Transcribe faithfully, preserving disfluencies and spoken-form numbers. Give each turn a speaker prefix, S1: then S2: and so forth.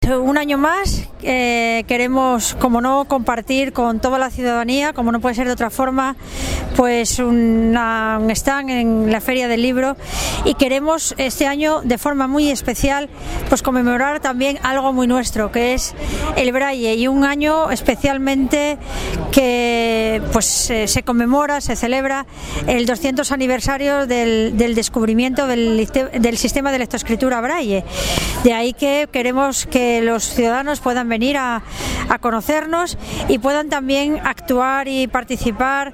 S1: Un año más eh, queremos, como no, compartir con toda la ciudadanía, como no puede ser de otra forma, pues una, un stand en la Feria del Libro, y queremos este año de forma muy especial pues conmemorar también algo muy nuestro, que es el Braille, y un año especialmente que pues eh, se conmemora, se celebra el doscientos aniversario del, del descubrimiento del, del sistema de lectoescritura Braille. De ahí que queremos que los ciudadanos puedan venir a, a conocernos y puedan también actuar y participar